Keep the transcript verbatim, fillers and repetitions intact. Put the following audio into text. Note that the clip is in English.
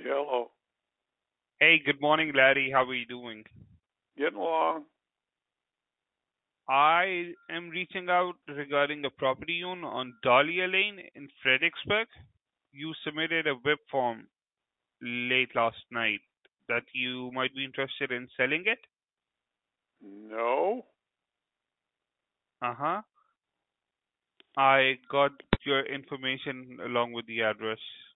Hello. Hey, good morning, Larry. How are you doing? Getting along? I am reaching out regarding a property you own on Dahlia Lane in Fredericksburg. You submitted a web form late last night that you might be interested in selling it. No. Uh-huh. I got your information along with the address.